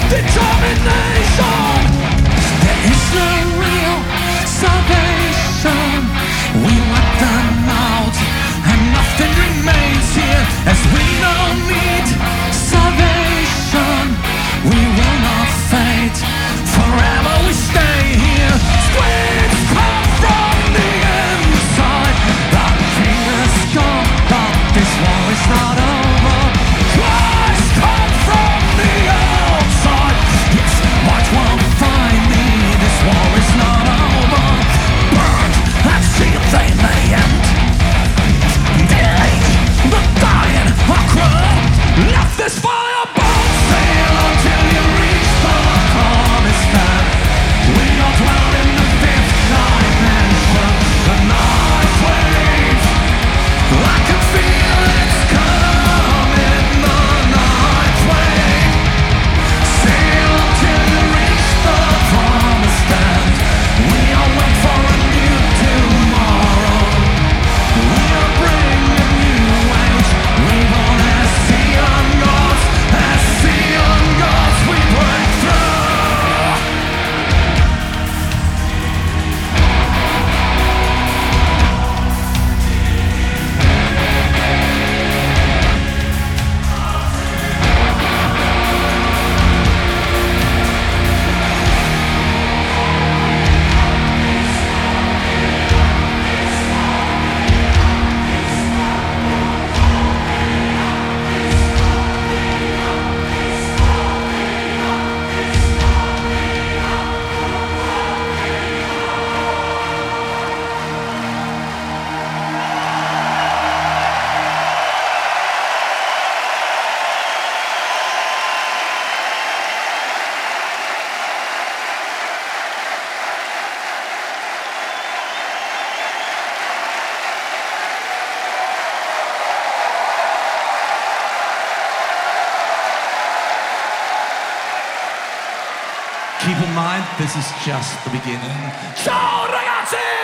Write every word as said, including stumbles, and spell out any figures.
determination. There is no real salvation. We wipe them out and nothing remains here. As we don't need salvation, we will not fade. Forever we stay here. Screams come from the inside. The king is gone, but this war is not over. Cries come from the outside. Yes, what won't find me? This war is not over. Burned and sealed they may end. Delayed, the dying are cruel. Let this fire burn. Sail until you reach the promised land. We all dwell in the fifth dimension. The night wave, I can feel it's coming. The night wave. Sail until you reach the promised land. We all wait for a new tomorrow. We are bringing new age. Reborn as Sion gods, as Sion gods we break through. Keep in mind, this is just the beginning. Ciao ragazzi!